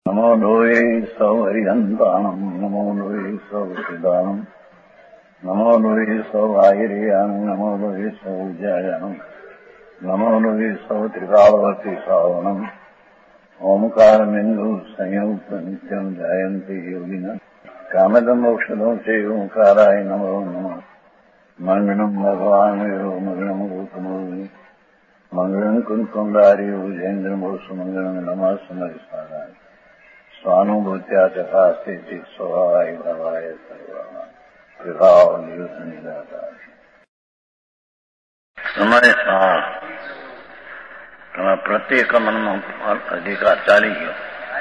નમો લોહે સૌ હરિહંતાણમ નમો લોહે સૌ સિદાનમ નમો લોહે સૌ આયર્યાણમ નમો લોહે સૌ જયાણમ નમો લોહે સૌ ત્રિકાળવતી સાવણમ ઓમકારમિંદુ સંયુક્ત નિત્યમ જાયંતિ યોગિના કામદમ ઔષધો છે ઓંકારાય નમો નમઃ મંગળમ ભગવાન વિરો મંગળમ ગૌતમોની મંગળમ કુંકુંડાર્યો જૈન્દ્રમો સુમંગળમ નમઃ સમરિસારાય સ્વાનુભૂત્યા ચકાસ્તે સ્વભાવાય ભવાય સર્વા વિભાવ નિયુદ્ધ નિરાકાર સમય પ્રત્યેકમનનો અધિકાર ચાલી ગયો.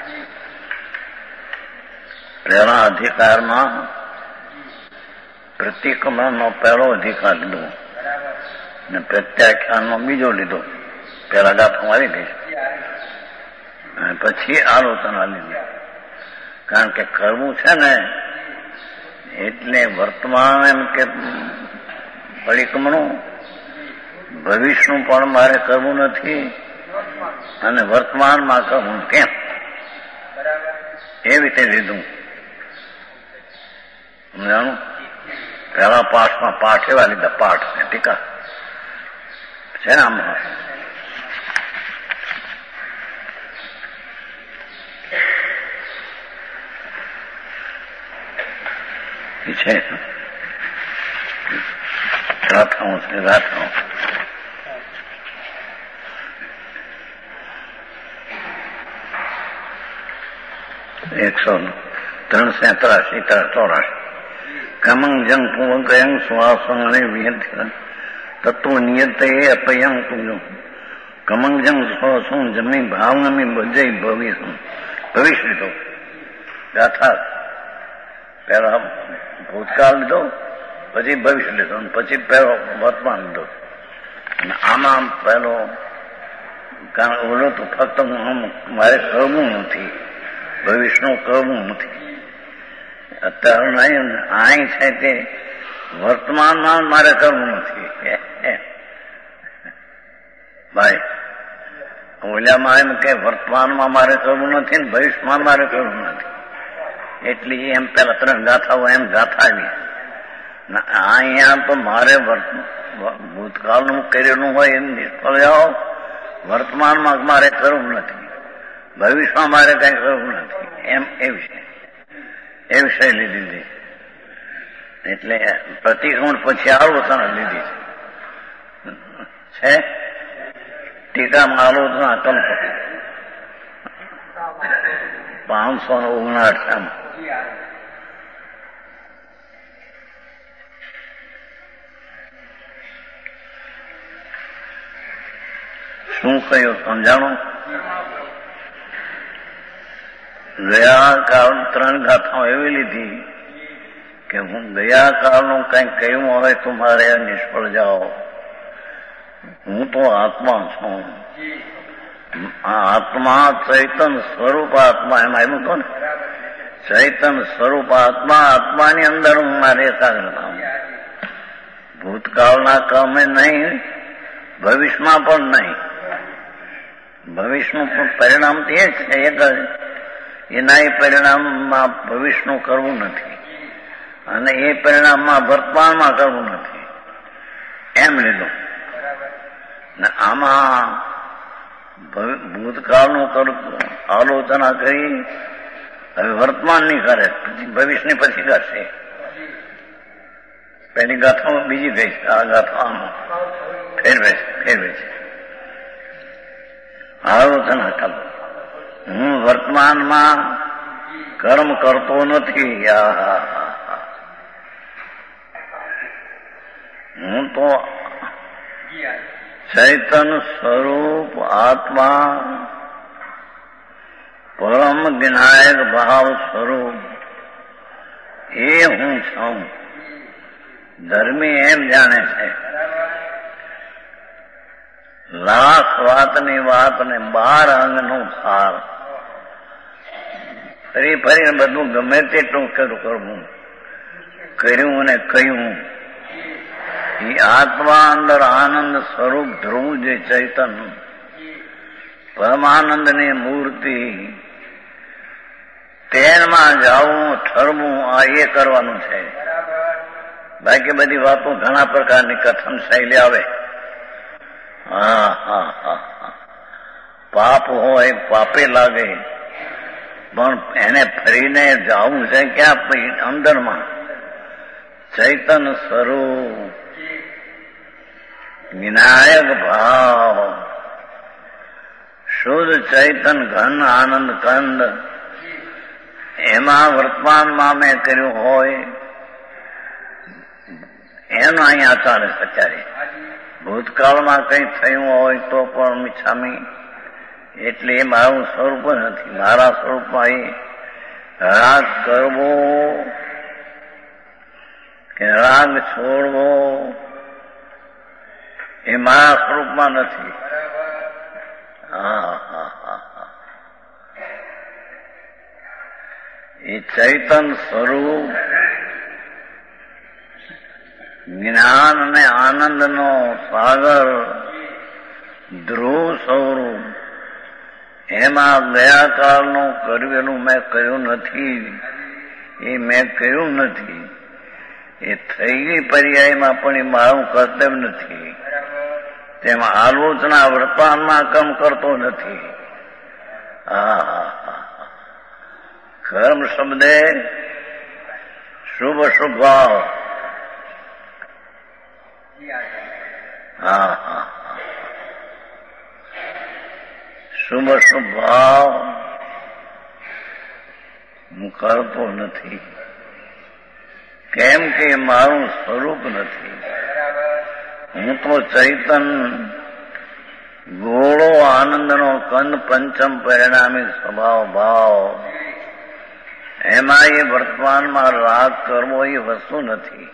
પહેલા અધિકારમાં પ્રતિક્રમણનો પહેલો અધિકાર લીધો અને પ્રત્યાખ્યાનનો બીજો લીધો. પહેલા ગાથા આવી ગઈ અને પછી આલોચના લીધી. કારણ કે કરવું છે ને એટલે વર્તમાન એમ કે પરિક્રમણું ભવિષ્યનું પણ મારે કરવું નથી અને વર્તમાનમાં કરવું કેમ એ રીતે લીધું. સમજાણું? પહેલા પાઠમાં પાઠ એવા લીધા, પાઠ ને ટીકા છે ને આમાં. છે ગાથાઓ છે, ગાથાઓ 183 કમંગ જંગ પૂવકયં શ્વાસંગણે વિયંત્ય તત્વ નિયતે અપયં તુજો કમંગ જંગ શ્વાસું જમી ભાવનમી ભજય ભવિષ્ય લીધો. ગાથા પહેલા ભૂતકાળ લીધો, પછી ભવિષ્ય લીધો, પછી પહેલો વર્તમાન લીધો. અને આમાં પહેલો કારણ ઓલો તો ફક્ત મારે કરવું નથી, ભવિષ્યનું કરવું નથી. અત્યારે નહીં, અહીં છે તે વર્તમાનમાં મારે કરવું નથી. ભાઈ ઓલામાં એમ કે વર્તમાનમાં મારે કરવું નથી ને ભવિષ્યમાં મારે કરવું નથી. એટલે એમ પેલા 3 ગાથાઓ એમ ગાથાવી. અહીંયા તો મારે ભૂતકાળનું કરેલું હોય એમ નિષ્ફળ જાઓ, વર્તમાનમાં મારે કરવું નથી, ભવિષ્યમાં મારે કઈ કરવું નથી, એમ એ વિષય લીધી. એટલે પ્રતિક્રમણ પછી આલોચના લીધી છે. ટીકામાં આલોચના કલ્પ 559. શું કહ્યું સમજાણું? ગયા કાળ 3 ગાથાઓ એવી લીધી કે હું ગયા કાળનું કંઈક કહ્યું હોય તો મારે નિષ્ફળ જાઓ. હું તો આત્મા છું. આત્મા ચૈતન સ્વરૂપ આત્મા, એમાં એવું કહો ને, ચૈતન સ્વરૂપ આત્મા, આત્માની અંદર હું મારે એકાગ્રતા. ભૂતકાળના કર્મે નહીં, ભવિષ્યમાં પણ નહીં. ભવિષ્યનું પણ પરિણામ તે જ છે એક જ. એના એ પરિણામમાં ભવિષ્યનું કરવું નથી અને એ પરિણામમાં વર્તમાનમાં કરવું નથી, એમ લીધું. ને આમાં ભૂતકાળનું આલોચના કરી, હવે વર્તમાનની કરે, પછી ભવિષ્યની પછી કરશે. પેલી ગાથામાં બીજી ગઈ, આ ગાથામાં ફેરવે છે. આલોચના કર, હું વર્તમાનમાં કર્મ કરતો નથી. હું તો ચૈતન સ્વરૂપ આત્મા, પરમ વિનાયક ભાવ સ્વરૂપ, એ હું છું. ધર્મી એમ જાણે છે. લાખ વાતની વાત ને 12 અંગનો સાર. ફરી ફરીને બધું ગમે તેટલું કરવું, કર્યું અને કહ્યું. એ આત્મા અંદર આનંદ સ્વરૂપ ધ્રુવ જે ચૈતન પરમાનંદની મૂર્તિ તેમાં જાવું, ઠરવું, આ એ કરવાનું છે. બાકી બધી વાતો ઘણા પ્રકારની કથન શૈલી આવે. પાપ હોય પાપે લાગે, પણ એને ફરીને જવું છે ક્યાં? અંદરમાં ચૈતન સ્વરૂપ, વિનાયક ભાવ, શુદ્ધ ચૈતન ઘન આનંદ કંદ, એમાં વર્તમાનમાં મેં કર્યું હોય એનું અહીંયા ચાલે સચારે. ભૂતકાળમાં કઈ થયું હોય તો પણ મિચ્છામી, એટલે એ મારું સ્વરૂપ નથી. મારા સ્વરૂપમાં એ રાગ કરવો કે રાગ છોડવો એ મારા સ્વરૂપમાં નથી. એ ચૈતન સ્વરૂપ, જ્ઞાન અને આનંદનો સાગર, ધ્રુવ સ્વરૂપ, એમાં ગયા કાળનું કરેલું મેં કર્યું નથી. એ મેં કર્યું નથી. એ થઈ ગઈ પર્યાયમાં પણ એ મારું કર્તવ્ય નથી. તેમાં આલોચના વર્તમાનમાં કામ કરતો નથી. કર્મ શબ્દે શુભ શુભ ભાવ. શુભ શુભ ભાવ હું કરતો નથી. કેમ કે મારું સ્વરૂપ નથી. હું તો ચૈતન ગોળો આનંદનો કંદ પંચમ પરિણામી સ્વભાવ ભાવ. એમાં એ વર્તમાનમાં રાગ કરવો એ વસ્તુ નથી.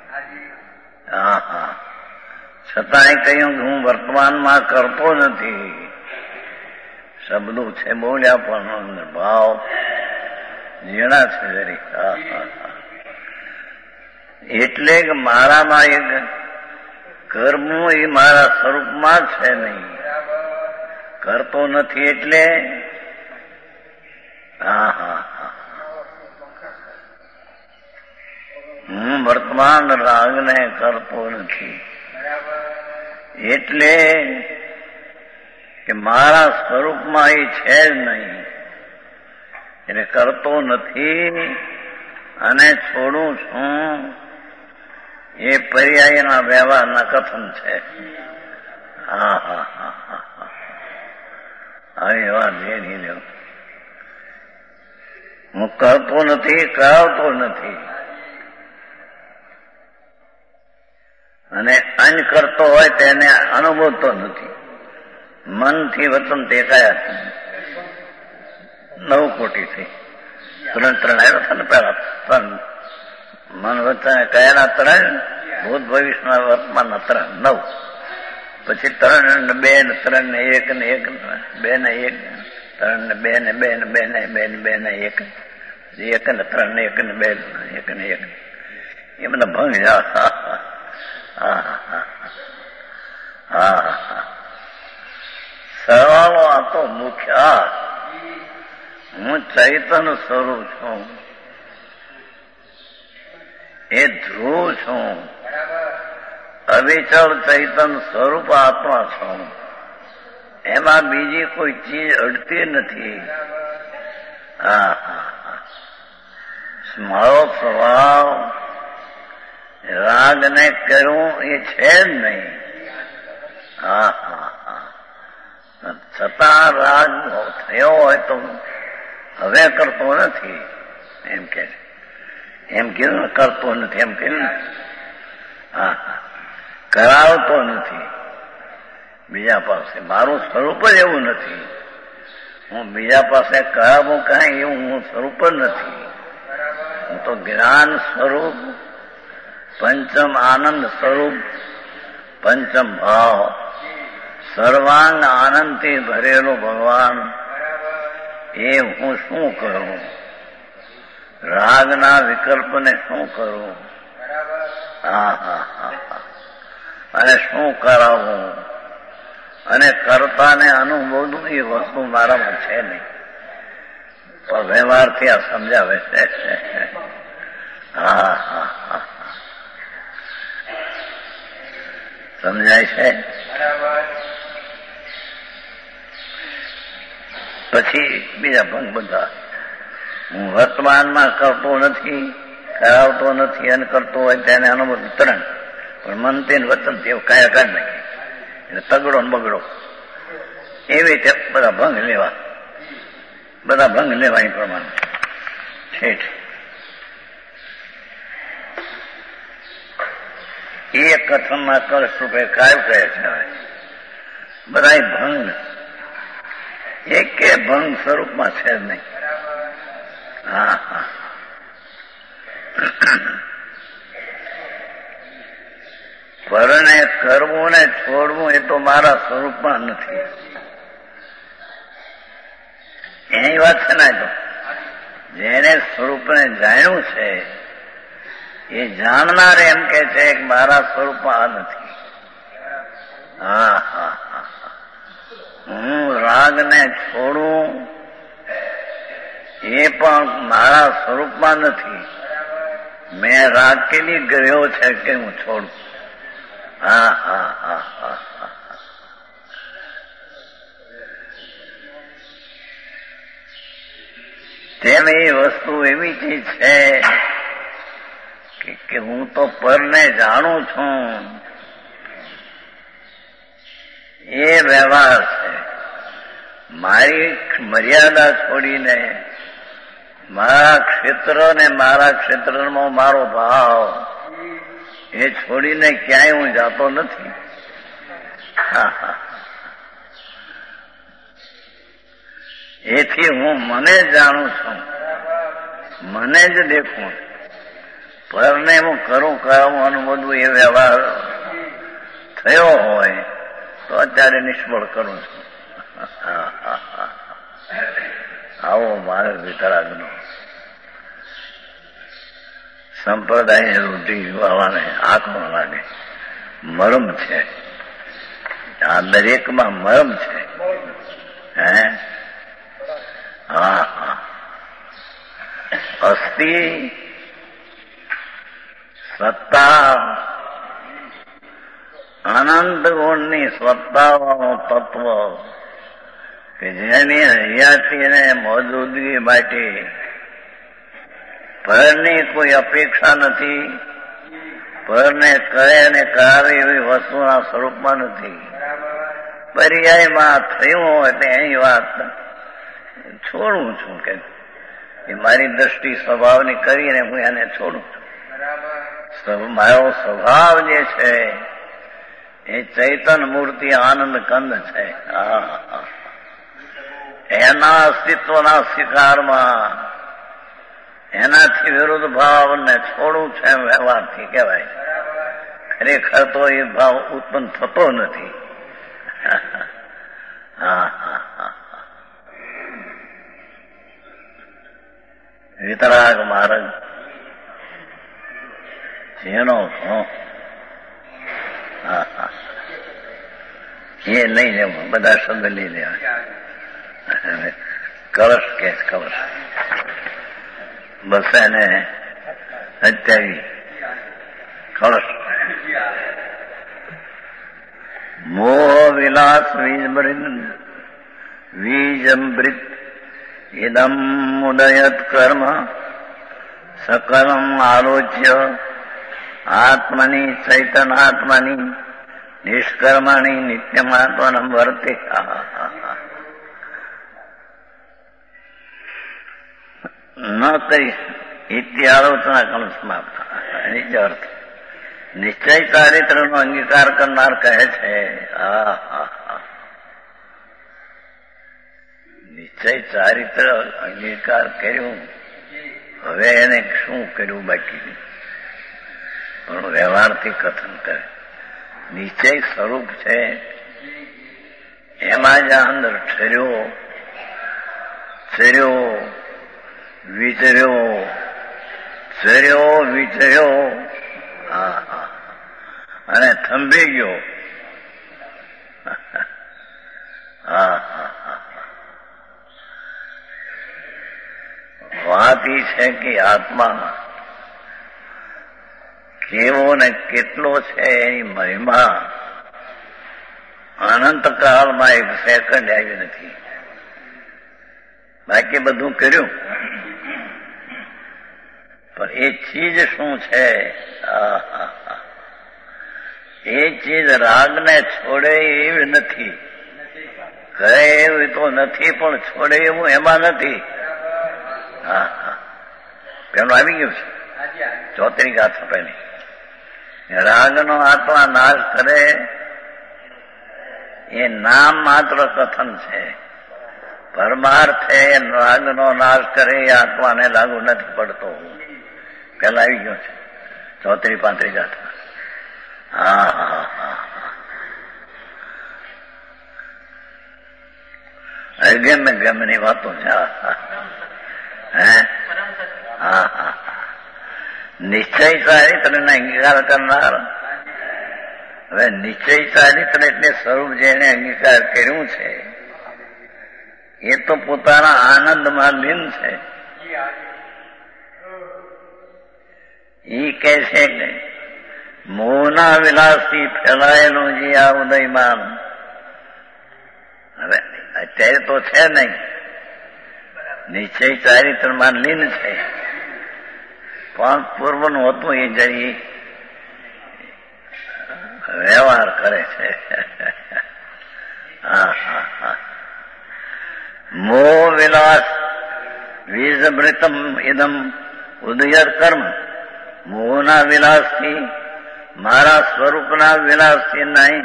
છતાંય કહ્યું કે હું વર્તમાનમાં કરતો નથી. શબ્દો છે બોલ્યા પણ ભાવ ઝીણા છે જરી. એટલે કે મારામાં એક કર્મ એ મારા સ્વરૂપમાં છે નહીં. કરતો નથી એટલે હું વર્તમાન રાગને કરતો નથી. એટલે કે મારા સ્વરૂપમાં એ છે જ નહીં. એટલે કરતો નથી અને છોડું છું એ પર્યાયના વ્યવહારના કથન છે. આવી વાત જેની લ્યો. હું કરતો નથી, કરાવતો નથી. અને અન્ન કરતો હોય તેને અનુભવતો નથી. મનથી વચન દેખાયા 9 કોટી થઈ. 3 આવ્યા હતા ને પેલા 3 મન વચન કયાના 3, ભૂત ભવિષ્યના વર્તમાનના 3, 9. પછી 3 ને 2 ને 3 ને 1 ને 1 2 ને 1 3 ને 2 ને 2 ને 2 ને 2 ને 2 ને 1 1 ને 3 ને 1 ને 2 1 ને 1 એ બધા ભંગ જા. સરવાળો આ તો મુખ્ય. હું ચૈતન સ્વરૂપ છું. એ ધ્રુવ છું. અવિચળ ચૈતન સ્વરૂપ આત્મા છું. એમાં બીજી કોઈ ચીજ અડતી નથી. મારો સ્વભાવ રાગને કર્યું એ છે જ નહીં. છતાં રાગ થયો હોય તો હવે કરતો નથી એમ કે છે. એમ કીધું કરતો નથી એમ કીધું. કરાવતો નથી બીજા પાસે. મારું સ્વરૂપ જ એવું નથી. હું બીજા પાસે કરાવું કાંઈ એવું હું સ્વરૂપ જ નથી. હું તો જ્ઞાન સ્વરૂપ, પંચમ આનંદ સ્વરૂપ, પંચમ ભાવ, સર્વાંગ આનંદથી ભરેલો ભગવાન. એ હું શું કરું? રાગના વિકલ્પને શું કરું? અને શું કરાવું? અને કરતાને અનુભવવું એ વસ્તુ મારામાં છે નહીં. પણ વ્યવહારથી આ સમજાવે છે. હા હા હા સમજાય છે. પછી બીજા ભંગ બધા હું વર્તમાનમાં કરતો નથી, કરાવતો નથી અને કરતો હોય તેને અનુભવ ત્રણ, પણ મનથી વચનથી એવું કયા કાઢ નાખી એટલે તગડો ને બગડો એવી રીતે બધા ભંગ લેવા, બધા ભંગ લેવા એ પ્રમાણે ઠેઠ એક કથનમાં કળશ રૂપે કાયું કહે છે. બધા ભંગ એક ભંગ સ્વરૂપમાં છે જ નહીં. હા હા પરણે કરવું ને છોડવું એ તો મારા સ્વરૂપમાં નથી. એની વાત છે ને, તો જેને સ્વરૂપને જાણ્યું છે એ જાણનાર એમ કે છે કે મારા સ્વરૂપમાં આ નથી. હા હા હા હું રાગને છોડું એ પણ મારા સ્વરૂપમાં નથી. મેં રાગ કેલી ગયો છે કે હું છોડું. હા હા હા હા હા તેમ એ વસ્તુ એવી ચીજ છે કે હું તો પરને જાણું છું. એ વ્યવહાર છે. મારી મર્યાદા છોડીને મારા ક્ષેત્ર ને મારા ક્ષેત્રનો મારો ભાવ એ છોડીને ક્યાંય હું જાતો નથી. એથી હું મને જાણું છું, મને જ દેખું. પરને હું કરું કરવાનું બધું એ વ્યવહાર થયો હોય તો અત્યારે નિષ્ફળ કરું છું. આવો માર્ગ વિતરાગનો સંપ્રદાય રૂઢી વાળાને આંખનો લાગે. મરમ છે આ દરેકમાં, મરમ છે. હે હા હા અસ્થિ સત્તા અનંત ગુણની સત્તાવાળું તત્વ કે જેની હયાતીને મોજૂદગી માટે પરની કોઈ અપેક્ષા નથી, પરને કરે અને કરાવે એવી વસ્તુના સ્વરૂપમાં નથી. પર્યાયમાં થયું એટલે એની વાત છોડું છું કે એ મારી દ્રષ્ટિ સ્વભાવની કરીને હું એને છોડું છું. મારો સ્વભાવ જે છે એ ચૈતન મૂર્તિ આનંદ કંદ છે. એના અસ્તિત્વના સ્વીકારમાં એનાથી વિરુદ્ધ ભાવને છોડવું છે એમ વ્યવહારથી કહેવાય. ખરેખર તો એ ભાવ ઉત્પન્ન થતો નથી. હા હા હા વિતરાગ માર્ગ જેનો એ લઈ લેવું, બધા શબ્દ લઈ લેવા. કળશ કે કળશ બસ એને 27 કળશ મોહ વિલાસ વીજમૃત ઇદમ ઉદયત કર્મ સકલમ આલોચ્ય આત્મની ચૈતનાત્મની નિષ્કર્મણી નિત્યમાત્મનમ વર્તે. ન કરી ઇત્યાલોચના કમ સમાપ્ત. નિજ અર્થ નિશ્ચય ચારિત્રનો અંગીકાર કરનાર કહે છે નિશ્ચય ચારિત્ર અંગીકાર કર્યું, હવે એને શું કર્યું બાકી? પણ વ્યવહારથી કથન કરે. નિશ્ચય સ્વરૂપ છે એમાં જ અંદર ઠર્યો, ચર્યો, વિચર્યો, ચર્યો, વિચર્યો, હા હા, અને થંભી ગયો. હા હા હા વાત એ છે કે આત્મા કેવો ને કેટલો છે એની મહિમા અનંતકાળમાં એક સેકન્ડ આવી નથી. બાકી બધું કર્યું, પણ એ ચીજ શું છે? એ ચીજ રાગને છોડે એવી નથી, કહે એવી તો નથી, પણ છોડે એવું એમાં નથી. પેલું આવી ગયું છે 34 ગાથા પહેલી. રાગનો આત્મા નાશ કરે એ નામ માત્ર કથન છે. પરમાર્થે રાગનો નાશ કરે એ આત્માને લાગુ નથી પડતો. પેલા આવી ગયો છે 34-35 ગાથા. ગમે વાતો છે. નિશ્ચય ચારિત્રને અંગીકાર કરનાર. હવે નિશ્ચય ચારિત્ર એટલે સ્વરૂપ જેને અંગીકાર કર્યું છે એ તો પોતાના આનંદમાં લીન છે. એ કહે છે કે મોહના વિલાસથી ફેલાયેલું જે આ ઉદયમાન હવે અત્યારે તો છે નહીં, નિશ્ચય ચારિત્રમાં લીન છે, પણ પૂર્વનું હતું એ જરી વ્યવહાર કરે છે. મોહ વિલાસ વીજભૃતમ ઇદમ ઉદયર કર્મ. મોહના વિલાસથી, મારા સ્વરૂપના વિલાસથી નહીં.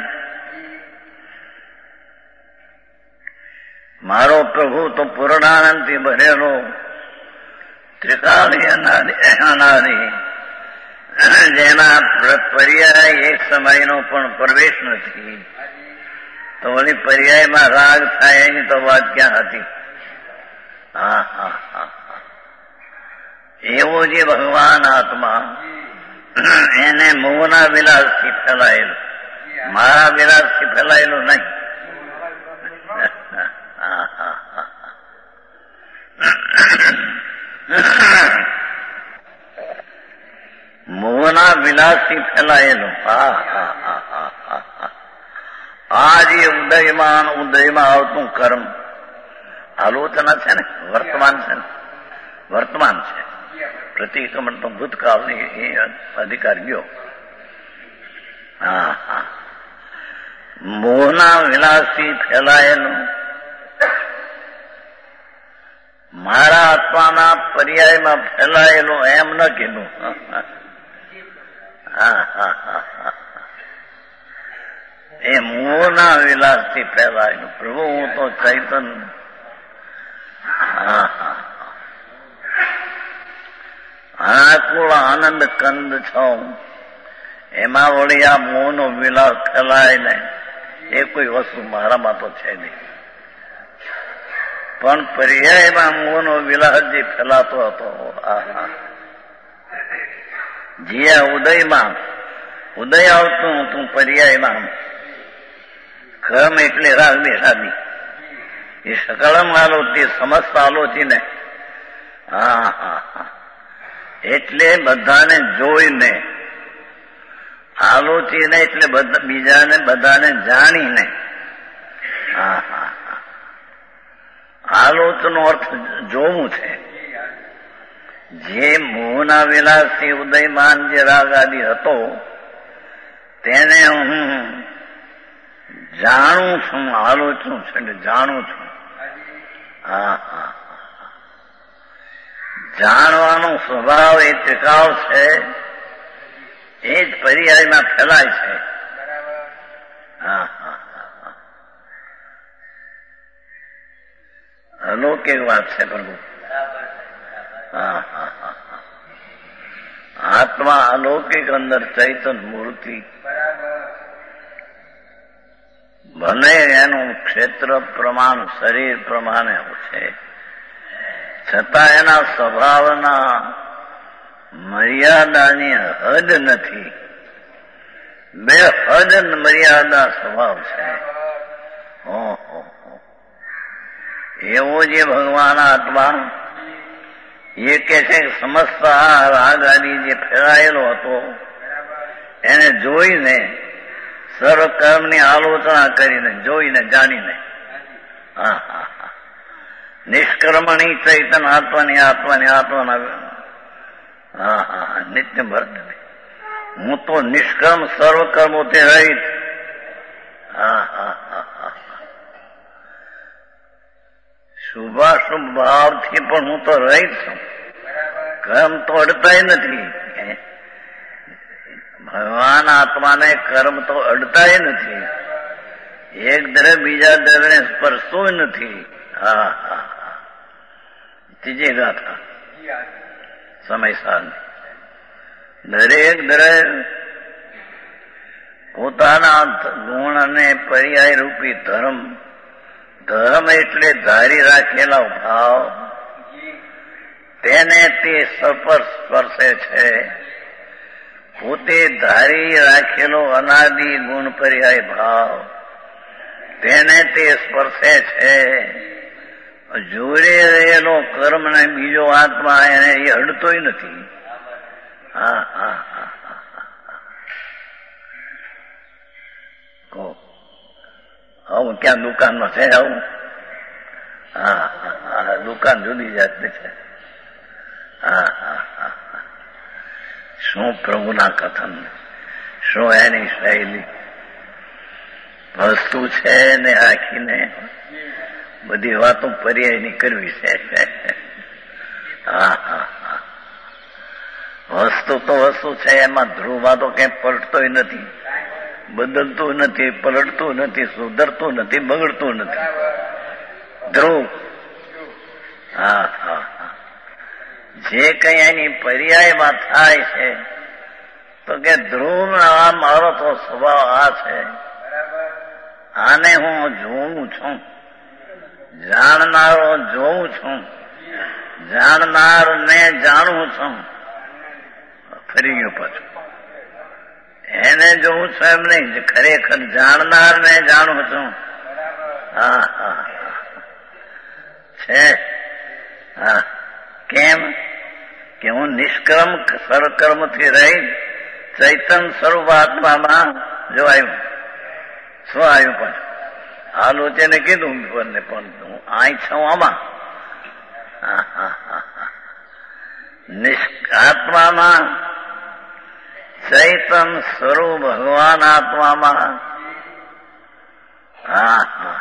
મારો પ્રભુ તો પૂર્ણાનંદથી ભરેલો ત્રિકાળી અનાદિ, જેના પર્યાય એક સમયનો પણ પ્રવેશ નથી, તો વળી પર્યાયમાં રાગ થાય એની તો વાત ક્યાં હતી? એવો જે ભગવાન આત્મા એને મોહના વિલાસથી ફેલાયેલું, મારા વિલાસથી ફેલાયેલું નહીં. મોહના વિલાસથી ફેલાયેલું આ જે ઉદયમાં આવતું કર્મ આલોચના છે ને, વર્તમાન છે ને, વર્તમાન છે. પ્રતિક્રમણ તો ભૂતકાળની એ અધિકાર ગયો. મોહના વિલાસથી ફેલાયેલું મારા આત્માના પર્યાયમાં ફેલાયેલું એમ ન કીધું. એ મોહના વિલાસથી ફેલાયેલું. પ્રભુ હું તો ચૈતન્ય. આકુળ આનંદ કંદ છો, એમાં વળી આ મોહનો વિલાસ ફેલાય ને એ કોઈ વસ્તુ મારામાં તો છે નહીં. પણ પર્યાયમાં મોહનો વિલાસ જે ફેલાતો હતો, જે ઉદયમાં ઉદય આવતું હતું પર્યાયમાં, કર્મ એટલે રાગ બેસાદી, એ સકળમ આલોચી, સમસ્ત આલોચીને. એટલે બધાને જોઈને, આલોચીને એટલે બીજાને બધાને જાણીને. આલોચનો અર્થ જોવું છે. જે મોહના વિલાસથી ઉદયમાન જે રાગ આદિ હતો તેને હું જાણું છું, આલોચું છું એટલે જાણું છું. જાણવાનો સ્વભાવ એ ત્રિકાળ છે, એ જ પર્યાયમાં ફેલાય છે. અલૌકિક વાત છે પ્રભુ. આત્મા અલૌકિક અંદર ચૈતન મૂર્તિ, ભલે એનું ક્ષેત્ર પ્રમાણ શરીર પ્રમાણે છે, છતાં એના સ્વભાવના મર્યાદાની હદ નથી. બે હદ મર્યાદા સ્વભાવ છે. એવો જે ભગવાન આત્મા એ કે છે કે સમસ્ત આ રાગ આદિ જે ફેરાયેલો હતો એને જોઈને સર્વકર્મની આલોચના કરીને જોઈને જાણીને હા હા હા નિષ્કર્મણી ચૈતન આત્માની આત્માના હા હા નિત્ય ભરત હું તો નિષ્કર્મ સર્વકર્મોથી રહિત હા હા હા હા શુભાશુભ ભાવથી પણ હું તો રહિત છું કર્મ તો અડતાય નથી ભગવાન આત્માને કર્મ તો અડતાય નથી એક દ્રવ્ય બીજા દ્રવ્યને સ્પર્શતું નથી હા હા હા ત્રીજી ગાથા સમય સાધન દરેક દ્રવ્ય પોતાના ગુણ અને પર્યાય રૂપી ધર્મ એટલે ધારી રાખેલા ભાવ તેને તે સ્પર્શે છે પોતે ધારી રાખેલો અનાદિ ગુણ પર્યાય ભાવ તેને તે સ્પર્શે છે જોડે રહેલો કર્મ ને બીજો આત્મા એને એ અડતોય નથી હા હા હા આવું ક્યાં દુકાનમાં છે આવું હા હા દુકાન જુદી જાતની છે હા હા હા શું પ્રભુના કથન શું એની શૈલી વસ્તુ છે ને આખીને બધી વાતો પર્યાયની કરવી છે હા હા હા વસ્તુ તો વસ્તુ છે એમાં ધ્રુવમાં તો કઈ પલટતોય નથી બદલતું નથી પલટતું નથી સુધરતું નથી બગડતું નથી ધ્રુવ હા હા હા જે કઈ એની પર્યાયમાં થાય છે તો કે ધ્રુવ આ મારો તો સ્વભાવ આ છે આને હું જોઉં છું જાણનારો જોઉં છું જાણનાર ને જાણું છું ફરી ગયો પાછું એને જોઉં છું એમ નહીં ખરેખર જાણનાર ને જાણું છું હા હા છે હા કેમ કે હું નિષ્કર્મ સર્વકર્મથી રહી ચૈતન સ્વરૂપ આત્મામાં જો આવ્યું શું આવ્યું પણ આલોચને કીધું પણ હું અહીં છું આમાં હા હા હા આત્મામાં ચૈતન સ્વરૂપ ભગવાન આત્મામાં હા હા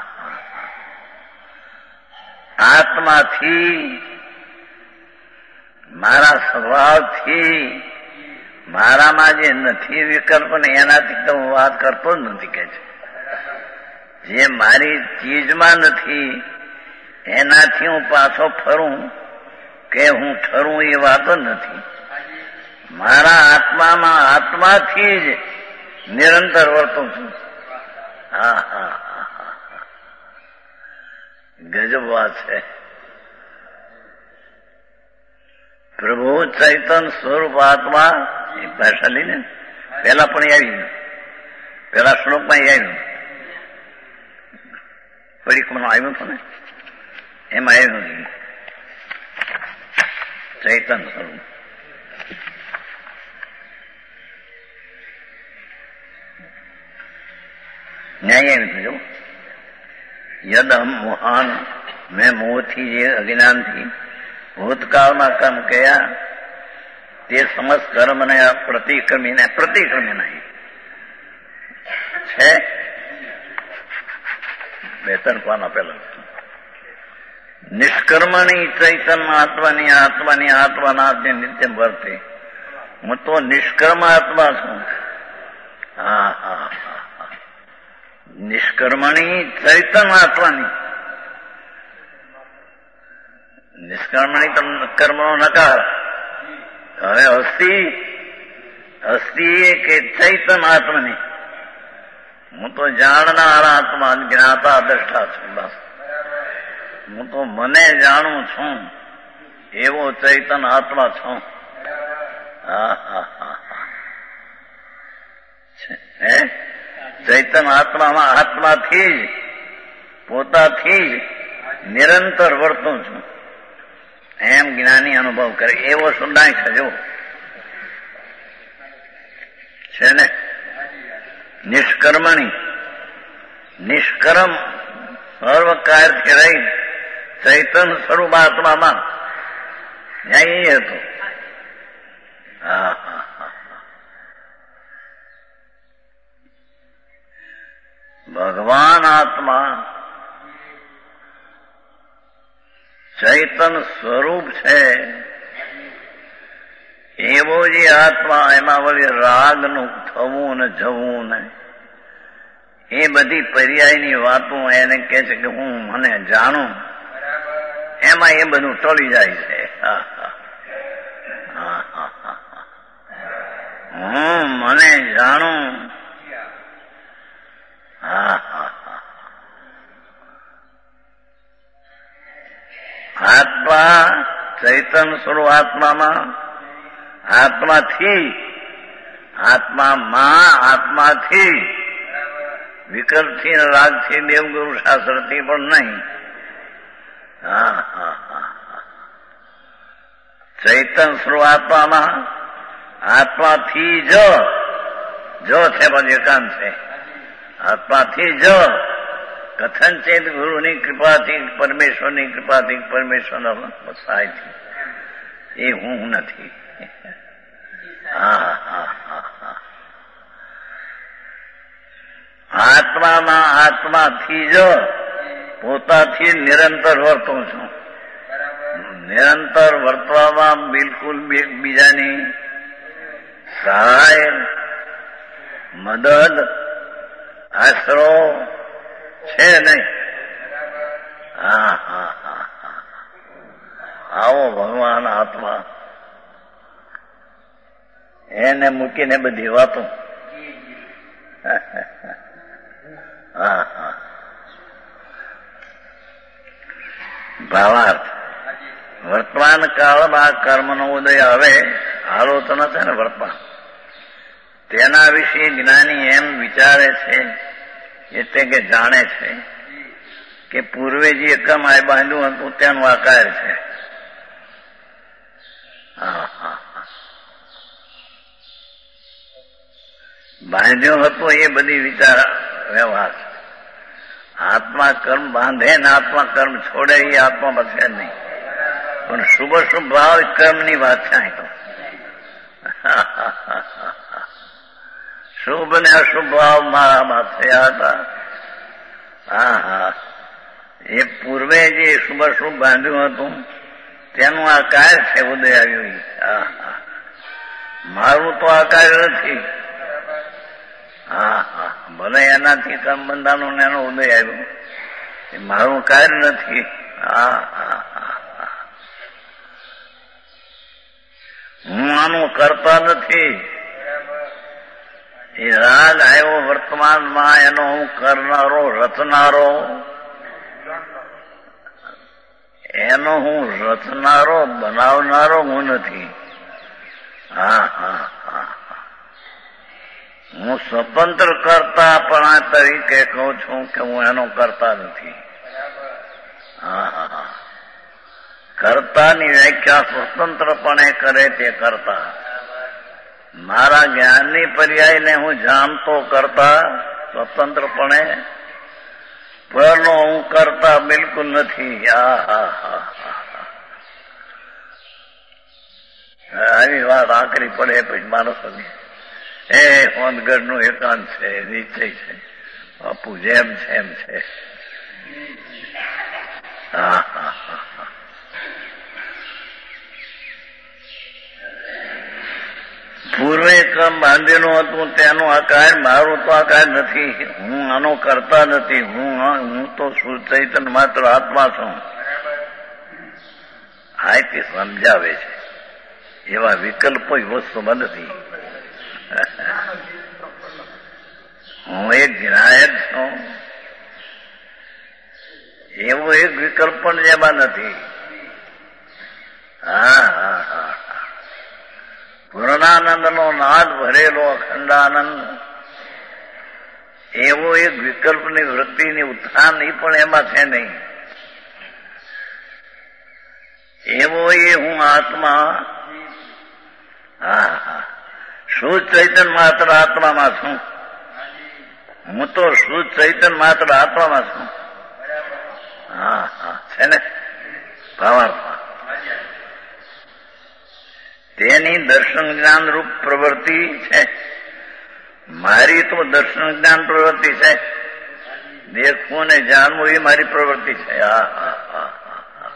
આત્માથી મારા સ્વભાવથી મારામાં જે નથી વિકલ્પ ને એનાથી તો હું વાત કરતો જ નથી કે છે જે મારી ચીજમાં નથી એનાથી હું પાછો ફરું કે હું ઠરું એ વાતો નથી મારા આત્મામાં આત્માથી જ નિરંતર વર્તું છું હા હા હા હા ગજબ વાત છે પ્રભુ ચૈતન સ્વરૂપ આત્મા એ ભાષા લઈને પેલા પણ આવી પેલા શ્લોકમાં આવ્યું પરિક્રમણ આવ્યું હતું ને એમાં આવ્યું ચૈતન સ્વરૂપ ન્યાય આવ્યું હતું જો યદમ મોહાન મેં મોહથી જે અજ્ઞાનથી ભૂતકાળમાં કર્મ કયા તે સમસ્ત કર્મને પ્રતિક્રમી નહીં છે બે ત્રણ પાના પેલા નિષ્કર્મણી ચૈતન્ય આત્માના નિત્ય વર્તે હું તો નિષ્કર્મ આત્મા છું હા હા હા નિષ્કર્મણી ચૈતન્ય આત્માની નિષ્કર્મણી કર્મનો નકાર હવે અસ્થિ કે ચૈતન્ય આત્મની હું તો જાણનાર આત્મા જ્ઞાતા દ્રષ્ટા છું બસ હું તો મને જાણું છું એવો ચૈતન્ય આત્મા છું હા હા હા ચૈતન્ય આત્મામાં આત્માથી જ પોતાથી જ નિરંતર વર્તું છું એમ જ્ઞાની અનુભવ કરે એવો શુદ્ધાંશ જો છે ને. નિષ્કર્મણી નિષ્કર્મ સર્વ કાર્યથી રહી ચૈતન સ્વરૂપ આત્મામાં ન્યાય હતો. ભગવાન આત્મા ચૈતન સ્વરૂપ છે એવો જે આત્મા એમાં વળી રાગનું થવું ને જવું ને એ બધી પર્યાયની વાતો એને કહે છે કે હું મને જાણું, એમાં એ બધું ટળી જાય છે. હું મને જાણું. આત્મા ચૈતન સ્વરૂપ આત્મામાં આત્માથી આત્મામાં આત્માથી વિકલ્પથી રાગથી દેવગુરુ શાસ્ત્રથી પણ નહીં. ચૈતન સ્વરૂપ આત્મામાં આત્માથી જો છે પણ એકાંત છે. આત્માથી જો કથનચેત ગુરુની કૃપાથી પરમેશ્વરની કૃપાથી પરમેશ્વરના સહાયથી એ હું નથી. આત્મામાં આત્માથી જો પોતાથી નિરંતર વર્તું છું. નિરંતર વર્તવામાં બિલકુલ બીજાની સહાય મદદ આશરો છે નહીં. આવો ભગવાન આત્મા એને મૂકીને બધી વાતો. ભાવાર્થ વર્તમાન કાળમાં કર્મનો ઉદય હવે આલોચના છે ને વર્તમાન તેના વિશે જ્ઞાની એમ વિચારે છે એટલે કે જાણે છે કે પૂર્વે જે એકમાય બાંધ્યું હતું તેનું આકાર છે. બાંધ્યું હતું એ બધી વિચાર વ્યવહાર. આત્મા કર્મ બાંધે ને આત્મા કર્મ છોડે એ આત્મા બચે નહીં. પણ શુભ શુભ ભાવ કર્મની વાત છે. તો શુભ ને અશુભ ભાવ મારામાં થયા હતા. એ પૂર્વે જે શુભ શુભ બાંધ્યું હતું તેનું આકાર છે ઉદય આવ્યું. મારું તો આકાર નથી. ભલે એનાથી કર્મ બંધાનું એનો ઉદય આવ્યો, એ મારું કાર્ય નથી. હું આનું કરતા નથી. એ રાગ આવ્યો વર્તમાનમાં એનો હું કરનારો રચનારો, એનો હું રચનારો બનાવનારો હું નથી. હું સ્વતંત્ર કરતા પણ આ તરીકે કહું છું કે હું એનો કરતા નથી. કર્તાની વ્યાખ્યા સ્વતંત્રપણે કરે તે કરતા. મારા જ્ઞાનની પર્યાયને હું જાણતો કરતા સ્વતંત્રપણે, પરનો હું કરતા બિલકુલ નથી. આવી વાત આકરી પડે પછી માણસોની એ હોંદગઢનું એકાંત છે, નિશ્ચય છે, બાપુ જેમ છે એમ છે. પૂર્વે કર્મ બાંધેલું હતું તેનું આકાર મારું તો આકાર નથી. હું આનો કરતા નથી. હું તો ચૈતન્ય માત્ર આત્મા છું. આથી સમજાવે છે એવા વિકલ્પો વસ્તુમાં નથી. હું એક જ્ઞાયક છું એવો એક વિકલ્પ પણ જેમાં નથી. પૂર્ણાનંદનો નાદ ભરેલો અખંડાનંદ એવો એક વિકલ્પની વૃત્તિની ઉત્થાન એ પણ એમાં છે નહીં. એવો એ હું આત્મા. હા હા, શુદ્ધ ચૈતન્ય માત્ર આત્મામાં છું. હું તો શુદ્ધ ચૈતન્ય માત્ર આત્મામાં છું. હા હા, છે ને ભાવાર્થમાં. તેની દર્શન જ્ઞાન રૂપ પ્રવૃત્તિ છે. મારી તો દર્શન જ્ઞાન પ્રવૃત્તિ છે. દેખવું ને જાણવું એ મારી પ્રવૃત્તિ છે. હા હા હા હા.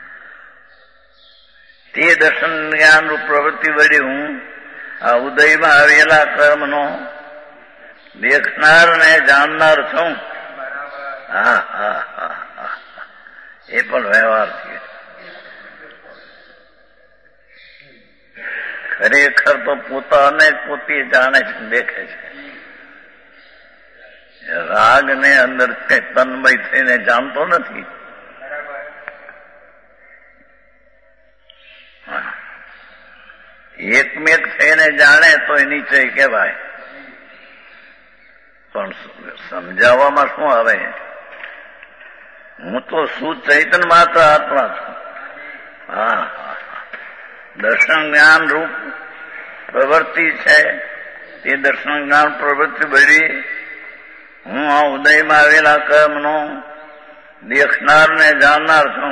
તે દર્શન જ્ઞાન રૂપ પ્રવૃત્તિ વળી હું આ ઉદયમાં આવેલા કર્મનો દેખનાર ને જાણનાર છું. હા હા હા હા, એ પણ વ્યવહાર છે. ખરેખર તો પોતાને પોતે જાણે છે, દેખે છે. રાગ ને અંદર તન્મય થઈને જાણતો નથી. એકમેક થઈને જાણે તો એ નિશ્ચય કહેવાય. પણ સમજાવવામાં શું આવે? હું તો શુદ્ધ ચૈતન્ય માત્ર આત્મા છું. હા હા, દર્શન જ્ઞાન રૂપ પ્રવૃત્તિ છે. તે દર્શન જ્ઞાન પ્રવૃત્તિ બળી હું આ ઉદયમાં આવેલા કર્મનો દેખનાર ને જાણનાર છું.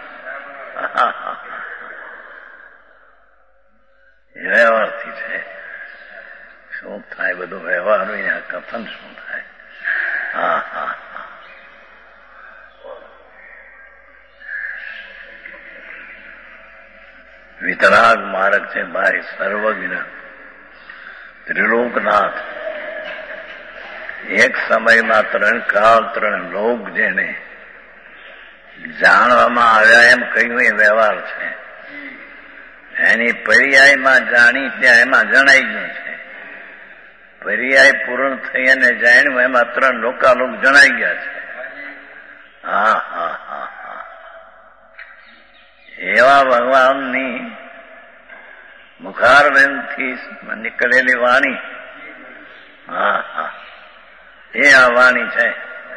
વ્યવહારથી છે. શું થાય બધું વ્યવહાર, અહીંયા કથન શું થાય? હા હા, વિતરાગ માર્ગ છે ભાઈ. સર્વજ્ઞ ત્રિલોકનાથ, એક સમયમાં 3 કાળ 3 લોક જેને જાણવામાં આવ્યા એમ કહ્યું એ વ્યવહાર છે. એની પર્યાયમાં જાણી ત્યાં એમાં જણાઈ ગયું છે. પર્યાય પૂર્ણ થઈ અને જાણ્યું એમાં 3 લોકાલોક જણાઈ ગયા છે. હા હા હા હા, એવા ભગવાનની મુખારબેનથી નીકળેલી વાણી. હા હા, એ આ વાણી છે.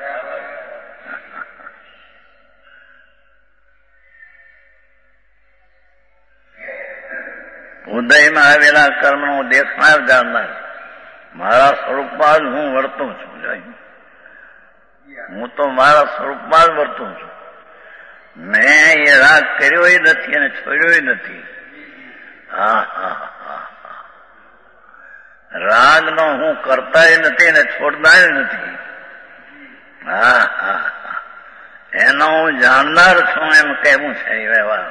ઉદયમાં આવેલા કર્મનો દેખનાર જાણનાર. મારા સ્વરૂપમાં જ હું વર્તું છું. હું તો મારા સ્વરૂપમાં જ વર્તું છું. મેં એ રાગ કર્યો નથી અને છોડ્યો નથી. હા હા હા, રાગનો હું કરતા નથી અને છોડનાર નથી. હા હા, એનો હું જાણનાર છું એમ કહેવું છે એ વ્યવહાર.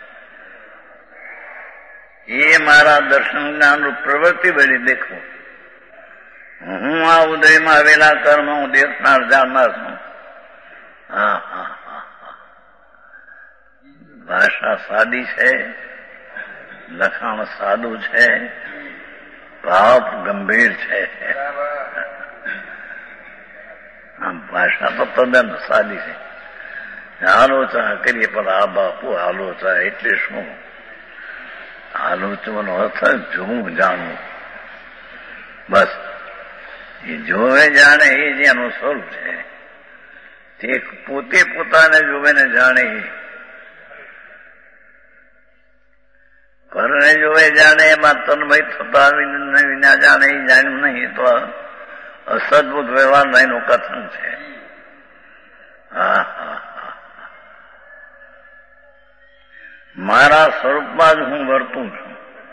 એ મારા દર્શન જ્ઞાન રૂપ પ્રવૃત્તિ બધી દેખવું. હું આ ઉદયમાં આવેલા કર્મ હું દેખનાર જાણનાર છું. હા હા હા, ભાષા સાદી છે, લખાણ સાદું છે, ભાવ ગંભીર છે. આમ ભાષા તો તદ્દન સાદી છે. આલોચના કરીએ પણ આ બાપુ આલોચના એટલે શું? આલોચવાનો અર્થ જોવું જાણવું. બસ એ જોવે જાણે એ જ એનું સ્વરૂપ છે. તે પોતે પોતાને જોવે ને જાણે એ. પરને જોવે જાણે એમાં તન્મય થતા વિના જાણે એ જાણ્યું નહીં તો અસદભૂત વ્યવહાર એનું કથન છે. હા હા હા, મારા સ્વરૂપમાં જ હું વર્તું છું.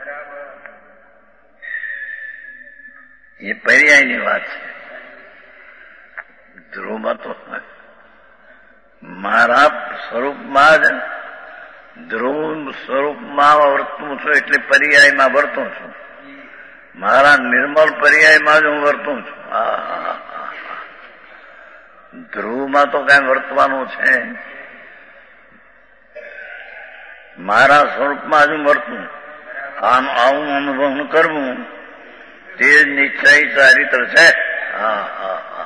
એ પર્યાયની વાત છે. ધ્રુવમાં તો મારા સ્વરૂપમાં જ ધ્રુવ સ્વરૂપમાં વર્તું છું એટલે પર્યાયમાં વર્તું છું. મારા નિર્મળ પર્યાયમાં જ હું વર્તું છું. ધ્રુવમાં તો કઈ વર્તવાનું છે? મારા સ્વરૂપમાં જ હું વર્તું. આમ આવું અનુભવ કરવું તે જ નિશ્ચય ચારિત્ર છે. હા હા હા,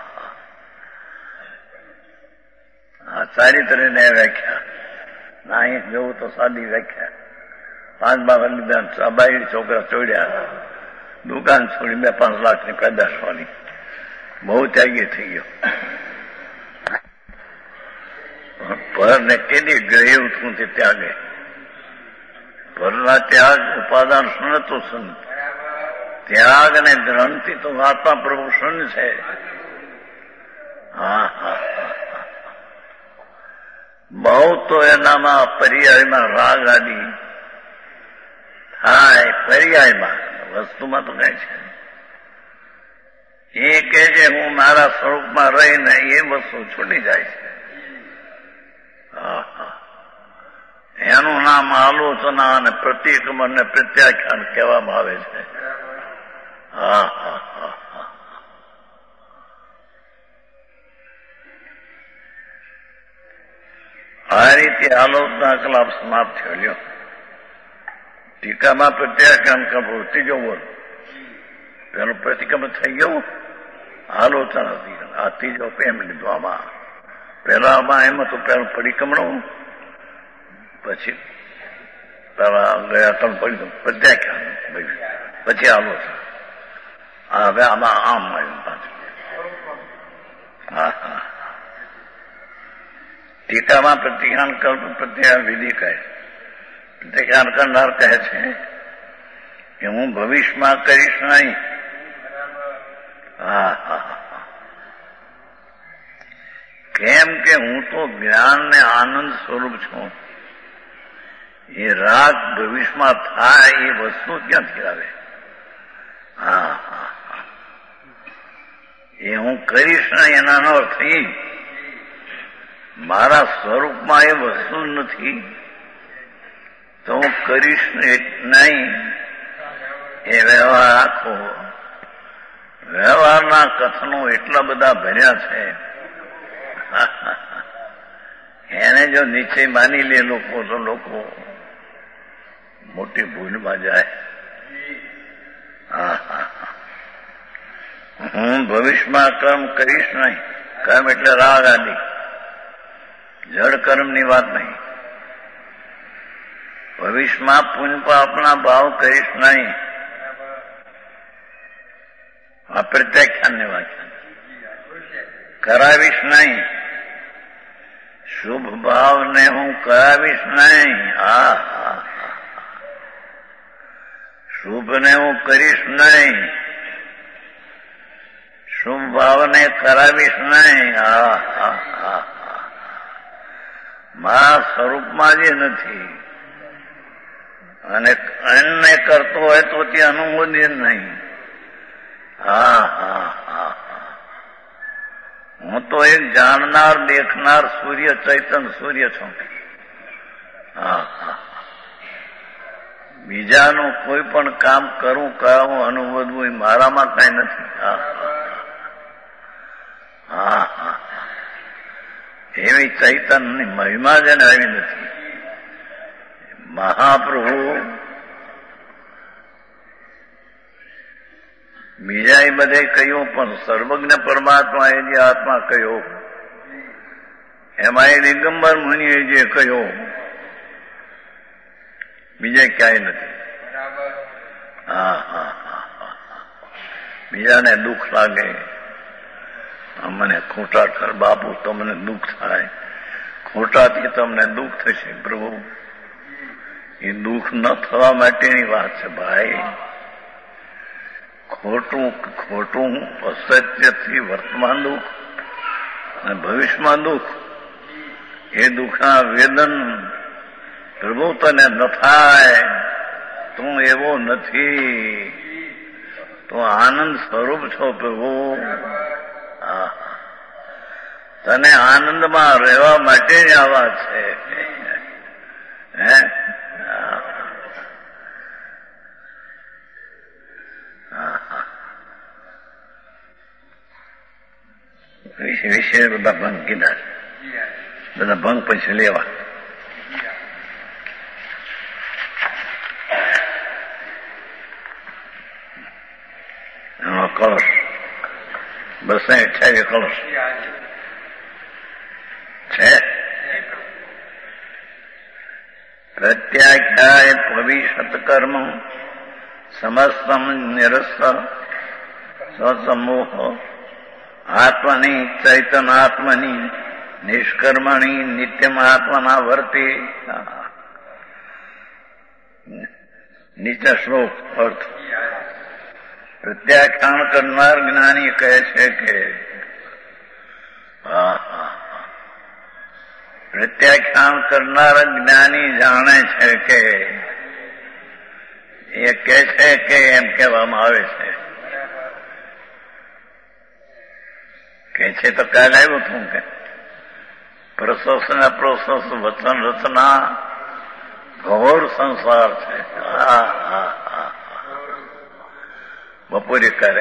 આ ચારિત્રને વ્યાખ્યા ના અહીં જોવું તો સાદી વ્યાખ્યા. 5 બાબા લીધા, બાઈ છોકરા છોડ્યા, દુકાન છોડી 2-5 લાખની પેદાશ વાળી. બહુ ત્યાગી થઈ ગયો. પર ને કેદી ગયું તું તે ત્યાગે. પરના ત્યાગ ઉપાદાન શૂન્ય તો શૂન્ય, ત્યાગ અને ગ્રંથિ તો આત્મા પ્રભુ શૂન્ય છે. હા હા બહુ તો એનામાં પર્યાયમાં રાગ આદિ થાય, પર્યાયમાં, વસ્તુમાં તો કઈ છે. એ કે છે હું મારા સ્વરૂપમાં રહીને એ વસ્તુ છૂટી જાય છે. એનું નામ આલોચના અને પ્રતિક્રમણ અને પ્રત્યાખ્યાન કહેવામાં આવે છે. હા હા હા હા આ રીતે આલોચના કલાપ સમાપ્ત થયો. ટીકામાં પ્રત્યાખ્યાન કરવું, ત્રીજો બોલ પેલું પ્રતિક્રમણ થઈ ગયું, આલોચના હતી. આ ત્રીજો એમ લીધો. આમાં પેલામાં એમ હતું, પેલું પરિક્રમણ, પછી પેલા ગયા ત્રણ પ્રત્યાખ્યાન, પછી આલોચના. હવે આમાં આમ આવ્યું પાછું. હા હા ટીકામાં પ્રતિજ્ઞાન કલ્પ પ્રત્યે વિધિ કહે. પ્રતિજ્ઞાન કરનાર કહે છે કે હું ભવિષ્યમાં કરીશ નહીં. હા હા કેમ કે હું તો જ્ઞાન ને આનંદ સ્વરૂપ છું. એ રાગ ભવિષ્યમાં થાય એ વસ્તુ ક્યાંથી આવે? હા હા એ હું કરીશ નહીં એના અર્થ એ મારા સ્વરૂપમાં એ વસ્તુ નથી, તો હું કરીશ નહીં. એ વ્યવહાર આખો વ્યવહારના કથનો એટલા બધા ભર્યા છે, એને જો નીચે માની લે લોકો તો લોકો મોટી ભૂલમાં જાય. હા હા હું ભવિષ્યમાં કર્મ કરીશ નહીં. કર્મ એટલે રાગ આદિ જડ કર્મની વાત નહીં. ભવિષ્યમાં પુણ્ય પાપના ભાવ કરીશ નહીં. આ પ્રત્યાખ્યાનની વાત કરાવીશ નહીં. શુભ ભાવને હું કરાવીશ નહીં. હા હા શુભને હું કરીશ નહીં. શુભ ભાવને કરાવીશ નહીં. હા હા હા મારા સ્વરૂપમાં જે નથી અને અન્ય કરતો હોય તો તે અનુમોદન નહીં. હા હા હા હું તો એક જાણનાર દેખનાર સૂર્ય ચૈતન સૂર્ય છું. હા હા બીજાનું કોઈ પણ કામ કરું કરાવું અનુભવવું એ મારામાં કઈ નથી. હા હા હા એવી ચૈતનની મહિમા જ એને આવી નથી. મહાપ્રભુ બીજા એ બધે કહ્યું, પણ સર્વજ્ઞ પરમાત્મા એ જે આત્મા કહ્યો, એમાં એ દિગંબર મુનિએ જે કહ્યો, બીજે ક્યાંય નથી. હા હા હા બીજાને દુઃખ લાગે, મને ખોટા ઠર બાપુ, તમને દુઃખ થાય, ખોટાથી તમને દુઃખ થશે. પ્રભુ એ દુઃખ ન થવા માટેની વાત છે ભાઈ. ખોટું અસત્યથી વર્તમાન દુઃખ અને ભવિષ્યમાં દુઃખ, એ દુઃખના વેદન પ્રભુ તને ન થાય. તું એવો નથી, તું આનંદ સ્વરૂપ છો પ્રભુ. તને આનંદમાં રહેવા માટે જ આ વાત છે. હે વિશે બધા ભંગ કીધા, બધા ભંગ પછી લેવા. એનો કળશ 228 કળશ છે. પ્રત્યાખ્યાય ભવિષ્યત કર્મ સમસ્તમ નિરસ્ત સ્વસમૂહ આત્મની ચૈતનાત્મની નિષ્કર્મણી નિત્યમ આત્મના વર્તે. નીચે શ્લોક અર્થ. પ્રત્યાખ્યાન કરનાર જ્ઞાની કહે છે કે પ્રત્યાખ્યાન કરનાર જ્ઞાની જાણે છે કે એ કહે છે કે એમ કહેવામાં આવે છે કે તો કાલ આવ્યું હતું કે પ્રશંસ ને પ્રોશંસ વચન રચના ઘોર સંસાર છે. બપોરે કરે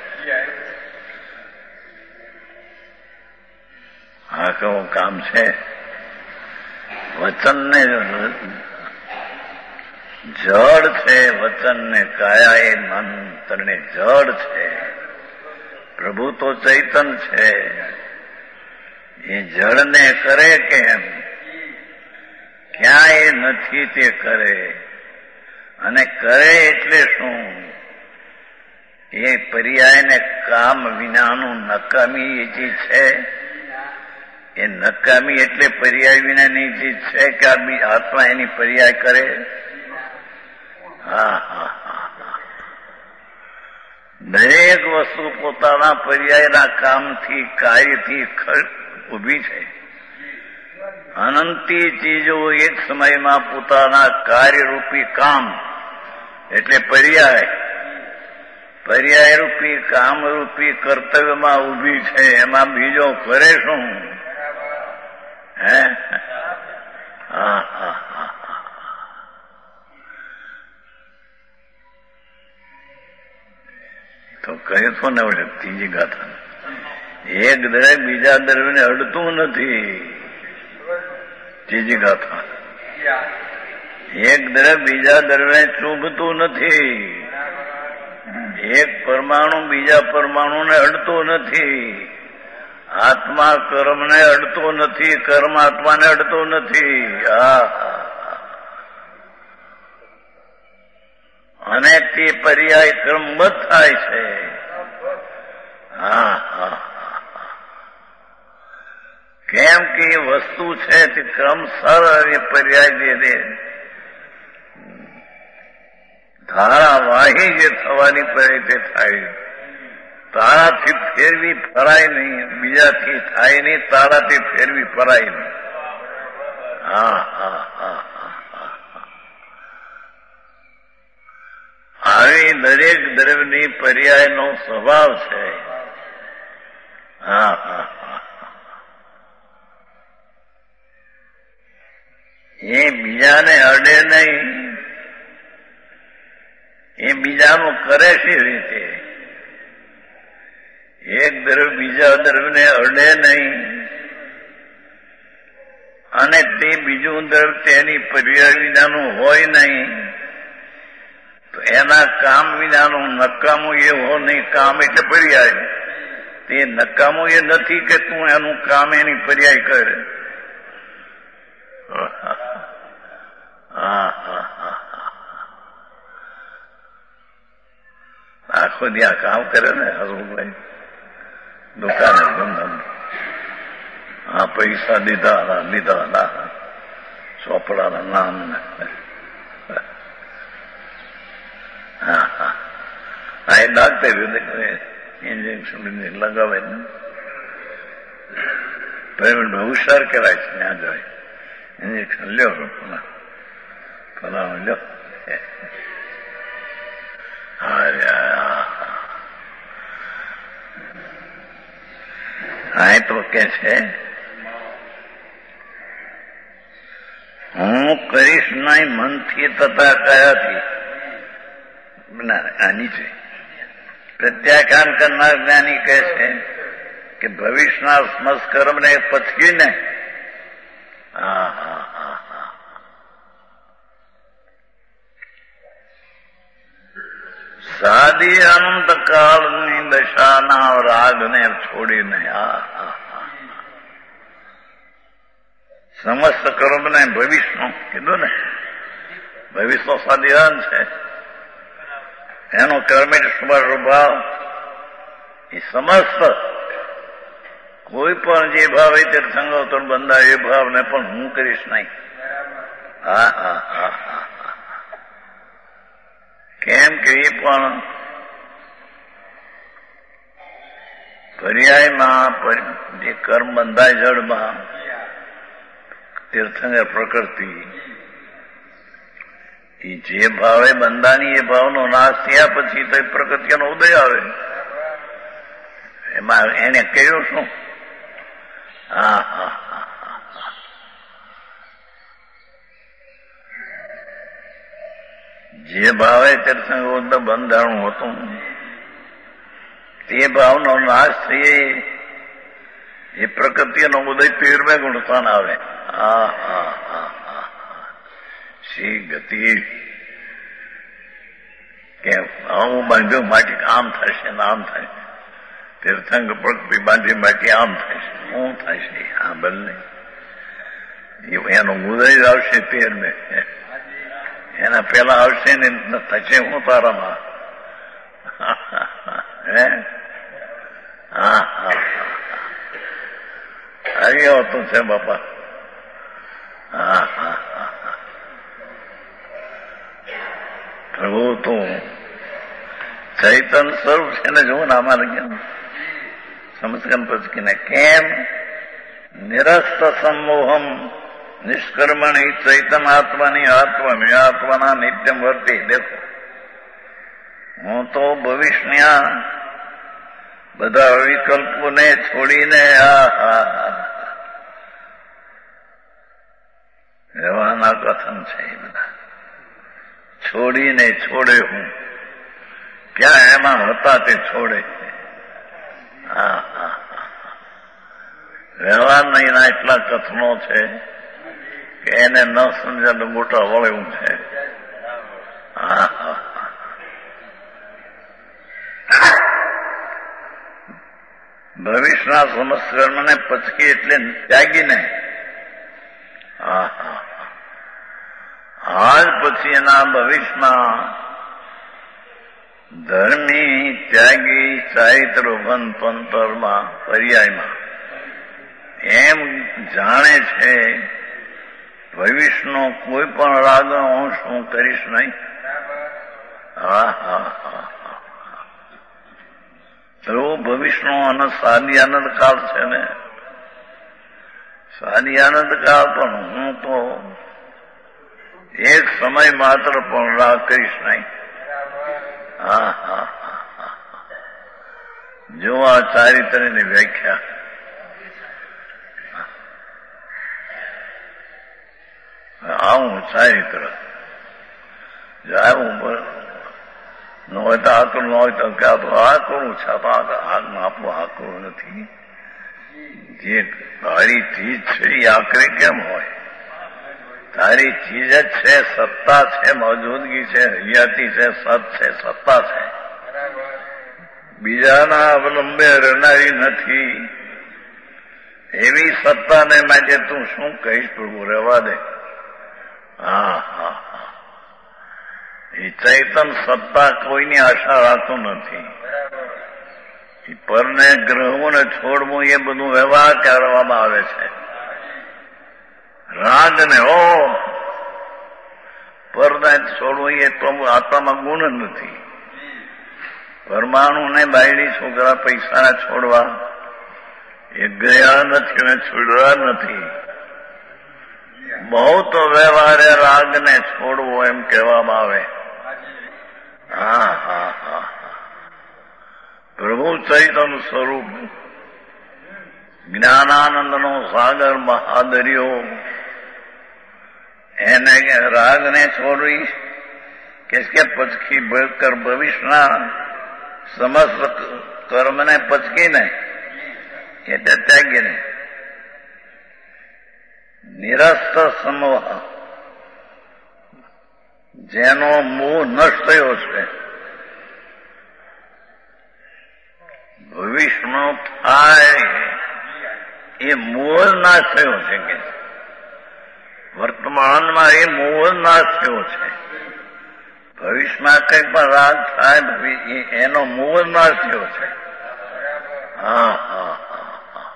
હા કેવું કામ છે. વચનને જડ છે, વચનને કાયા એ મંત્રને જડ છે. પ્રભુ તો ચૈતન છે. એ જળને કરે કેમ? ક્યાંય નથી તે કરે. અને કરે એટલે શું? એ પર્યાયને કામ વિનાનું નકામી એ ચીજ છે. એ નકામી એટલે પર્યાય વિનાની ચીજ છે કે આત્મા એની પર્યાય કરે? દરેક વસ્તુ પોતાના પર્યાયના કામથી કાર્યથી ઉભી છે. અનંતી ચીજો એક સમયમાં પોતાના કાર્યરૂપી કામ એટલે પર્યાયરૂપી કામરૂપી કર્તવ્યમાં ઉભી છે. એમાં બીજો કરે શું? હે તો કહે તો ને વડે ત્રીજી ગાથા એક દ્રવ્ય બીજા દ્રવ્યને અડતું નથી. ત્રીજી ગાથા એક દ્રવ્ય બીજા દ્રવ્યને ચૂભતું નથી. એક પરમાણુ બીજા પરમાણુને અડતો નથી. આત્મા કર્મને અડતો નથી, કર્મ આત્માને અડતો નથી. અને તે પર્યાય ક્રમબદ્ધ થાય છે. કેમ કે એ વસ્તુ છે તે ક્રમસર એ પર્યાય જે ધારાવાહી જે થવાની પડે તે થાય. તારાથી ફેરવી ફરાય નહીં, બીજાથી થાય નહીં, તારાથી ફેરવી ફરાય નહીં. આવી દરેક દ્રવ્યની પર્યાયનો સ્વભાવ છે. એ બીજાને અડે નહીં. એ બીજાનું કરે છે રીતે. એક દ્રવ્ય બીજા દ્રવ્યને અડે નહીં અને તે બીજું દ્રવ્ય તેની પર્યાય વિનાનું હોય નહીં. તો એના કામ વિનાનું નકામું એ હો નહીં. કામ એટલે પર્યાય. તે નકામું એ નથી કે તું એનું કામ એની પર્યાય કરે. આખો દી આ કામ કરે ને હસુભાઈ દુકાને ધંધા પૈસા લીધા ચોપડાના નામ ને એ ડાક્ટર ઇન્જેક્શન લગાવે ને બહુ હુશાર કહેવાય છે. ત્યાં જાય ઇન્જેક્શન લ્યો ફલાણું લ્યો. હા તો કે છે હું કરીશ નહીં મનથી તથા કયાથી. આની છે પ્રત્યાખ્યાન કરનાર જ્ઞાની કહે છે કે ભવિષ્યના સ્મસ્કર્મને પથવીને સાદી અનંતકાળની દશાના રાગને છોડીને સમસ્ત કર્મને ભવિષ્યનું કીધું ને. ભવિષ્ય સાદીવાન છે. એનો કર્મિક સ્વભાવ એ સમસ્ત કોઈ પણ જે ભાવ હોય તે સંગોતર બંધાય એ ભાવને પણ હું કરીશ નહીં. કેમ કે એ પણ પર્યાયમાં જે કર્મ બંધાય જળમાં તીર્થંકર પ્રકૃતિ એ જે ભાવે બંધાની એ ભાવનો નાશ થયા પછી તો પ્રકૃતિનો ઉદય આવે. એમાં એને કહ્યું શું? હા હા હા, જે ભાવે તીર્થંકર બંધાણું હતું તે ભાવનો નાશ થઈએ એ પ્રકૃતિનો ઉદય 13મે ગુણસ્થાન આવે. હા હા હા હા, શી ગતિ કે હું બાંધ્યું માટી આમ થશે ને આમ થાય, તીર્થંકર પ્રકૃતિ બાંધી માટી આમ થશે, શું થશે? હા બદલે એનો ઉદય આવશે 13મે, એના પેલા આવશે ને થશે હું તારામાં. હે હા હા, આવી આવતું છે બાપા. હા હા હા, પ્રભુ તું ચૈતન સ્વરૂપ છે ને જોવું ને અમારે કેમ સમસ્કન પચકીને કેમ નિરસ્ત સંમોહમ નિષ્કર્મણી ચૈતન આત્માની આત્મના નિત્યમ વર્તી. દેખો હું તો ભવિષ્યના બધા વિકલ્પોને છોડીને રહેવાના કથન છે. એ બધા છોડીને છોડે હું ક્યાં એમાં હતા તે છોડે. હા હા, રહેવાના એટલા કથનો છે કે એને ન સમજાતું મોટા વળે એવું છે. હા હા, ભવિષ્યના સમસ્ત કર્મને પચકી એટલે ત્યાગીને. હા હા, આજ પછી એના ભવિષ્યમાં ધર્મી ત્યાગી ચારિત્ર પંતરમાં પર્યાયમાં એમ જાણે છે ભવિષ્યનો કોઈ પણ રાગ અંશ હું કરીશ નહીં. હા હા હા, તો ભવિષ્યનો અને સાદી આનંદ કાળ છે ને, સાદી આનંદ કાળ પણ હું તો એક સમય માત્ર પણ રાગ કરીશ નહીં. હા હા હા, જો આ ચારિત્ર્યની વ્યાખ્યા આવું ચારિત્ર આવું ન હોય તો આકરું ન હોય તો કે આ કરું છે, આપણું આકરું નથી. જે તારી ચીજ છે એ આકરી કેમ હોય? તારી ચીજ જ છે, સત્તા છે, મોજૂદગી છે, હૈયાતી છે, સત છે, સત્તા છે, બીજાના અવલંબે રહેનારી નથી. એવી સત્તાને માટે તું શું કહીશ? પ્રભુ રહેવા દે. હા હા હા, એ ચૈતન સત્તા કોઈની આશા રાખતું નથી. પરને ગ્રહવું ને છોડવું એ બધું વ્યવહાર કરવામાં આવે છે. રાગને પરને છોડવું એ તો આત્મામાં ગુણ નથી. પરમાણુને બાયડી છોકરા પૈસા છોડવા એ ગયા નથી અને છોડવા નથી. બહુ તો વ્યવહારે રાગને છોડવો એમ કહેવામાં આવે. હા હા હા, પ્રભુ ચૈતન સ્વરૂપ જ્ઞાનાનંદનો સાગર મહાદરિયો એને રાગને છોડવી કે પચકી કર ભવિષ્યના સમસ્ત કર્મને પચકીને એટલે ત્યાગીને નિરસ્ત સમોહ જેનો મોહ નષ્ટ થયો છે, ભવિષ્યમાં થાય એ મોહ નાશ થયો છે. કે વર્તમાનમાં એ મોહ નાશ થયો છે. ભવિષ્યમાં કંઈ પણ રાગ થાય એનો મોહ નાશ થયો છે. હા હા હા,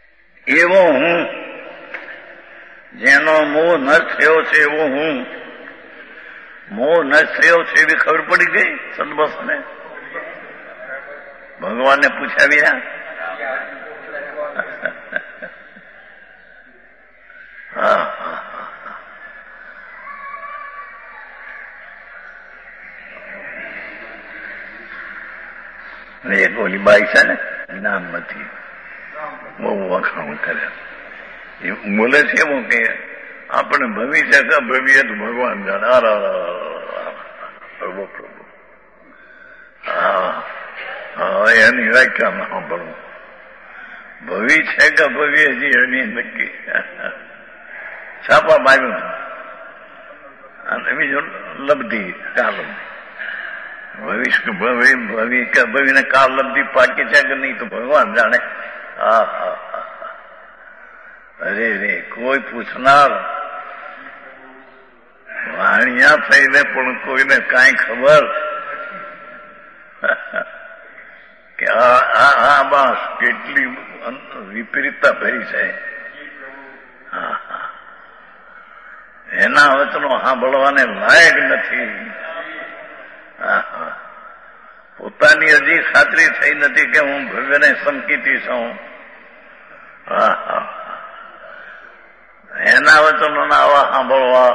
એવો હું જેનો મોહ નષ્ટ થયો છે એવો હું મોહ નષ્ટ થયો છે એવી ખબર પડી ગઈ સદબસને? ભગવાનને પૂછ્યા વિના? હા હા એક ઓલી બાઈ છે ને, નામ નથી, બહુ વખાણ કરે. એ બોલે છે એવું કે આપણે ભવિષ્ય કે ભવિષ્ય તો ભગવાન જાણે. પ્રભુ પ્રભુ. હા એની વ્યાખ્યામાં સાંભળવું. ભવિષ્ય કે ભવિષ્ય છે એની નક્કી છાપા માર્યું. અને બીજું લબ્ધિ કાલ ભવિષ્ય ભવિને કાલ લબ્ધિ પાકી છે કે નહીં તો ભગવાન જાણે. હા હા અરે રે કોઈ પૂછનાર વાણિયા થઈને પણ કોઈને કાંઈ ખબર કે આ બસ કેટલી વિપરીતતા ભરી છે. હા હા એના વચનો સાંભળવાને લાયક નથી. હા હા પોતાની હજી ખાતરી થઈ નથી કે હું ભવ્યને સંકિતી છું. હા હા એના વચનોના આવા સાંભળવા